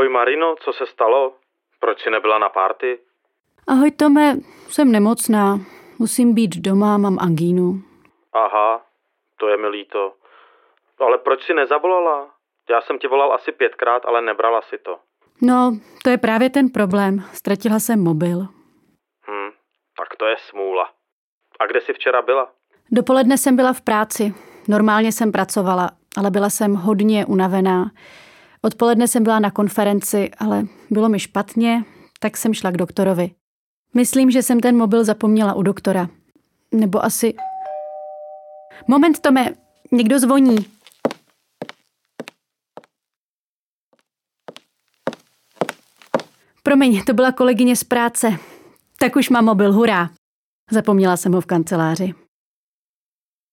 Ahoj Marino, co se stalo? Proč jsi nebyla na párty? Ahoj Tome, jsem nemocná. Musím být doma, mám angínu. Aha, to je mi líto. Ale proč jsi nezavolala? Já jsem ti volal asi 5krát, ale nebrala si to. No, to je právě ten problém. Ztratila jsem mobil. Tak to je smůla. A kde jsi včera byla? Dopoledne jsem byla v práci. Normálně jsem pracovala, ale byla jsem hodně unavená. Odpoledne jsem byla na konferenci, ale bylo mi špatně, tak jsem šla k doktorovi. Myslím, že jsem ten mobil zapomněla u doktora. Nebo asi... Moment, Tome, někdo zvoní. Promiň, to byla kolegyně z práce. Tak už mám mobil, hurá. Zapomněla jsem ho v kanceláři.